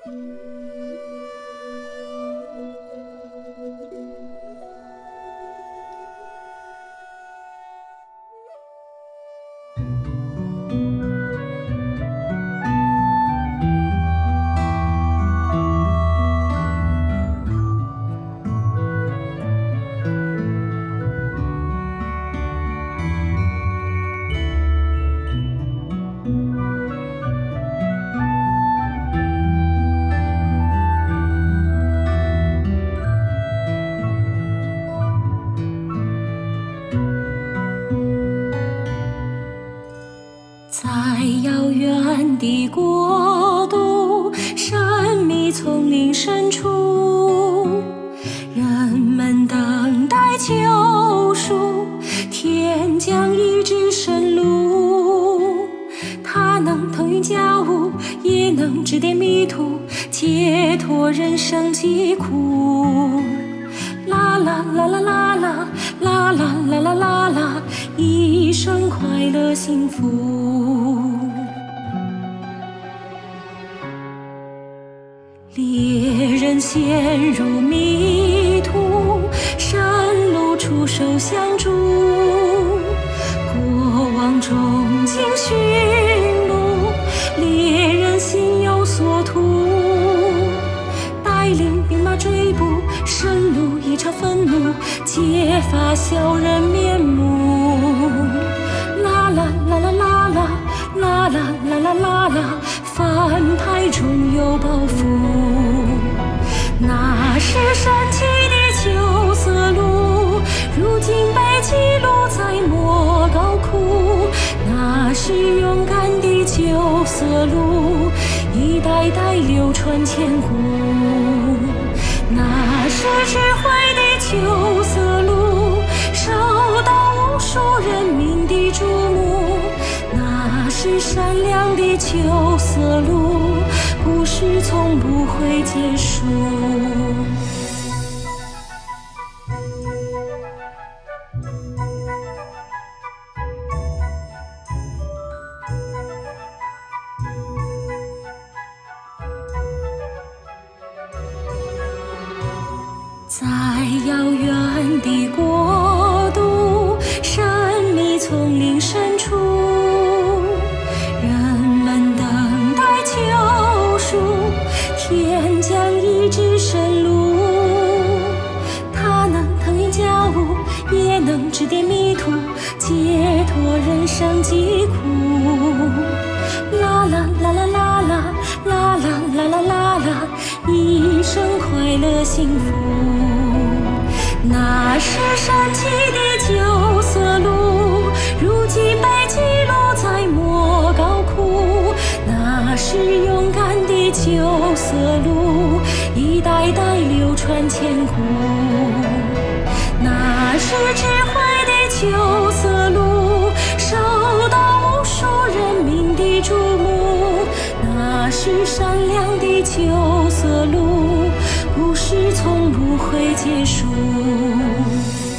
在遥远的国度，神秘丛林深处，人们等待救赎，天将医治生路。它能腾云驾雾，也能指点迷途，解脱人生疾苦。啦啦啦啦啦啦啦啦啦啦啦啦，一生快乐幸福。猎人陷入迷途，山路出手相助，国王中惊驯鹿，猎人心有所图，带领兵马追捕，深入一场愤怒，揭发小人面目。啦啦啦啦啦啦啦啦啦啦啦啦，反派中有报复。那是神奇的九色鹿，如今被记录在莫高窟。那是勇敢的九色鹿，一代代流传千古。那是智慧的九色鹿，受到无数人民的瞩目。那是善良的九色鹿，故事从不会结束。在遥远的国度，神秘丛林深处，人们等待救赎，天将医治生路。它能腾云驾雾，也能指点迷途，解脱人生疾苦。啦啦啦啦啦啦啦啦啦啦啦啦，一生快乐幸福。那是神奇的九色鹿，如今被记录在莫高窟。那是勇敢的九色鹿，一代代流传千古。那是智慧的九色鹿，受到无数人民的瞩目。那是善良的九色鹿，故事从不会结束。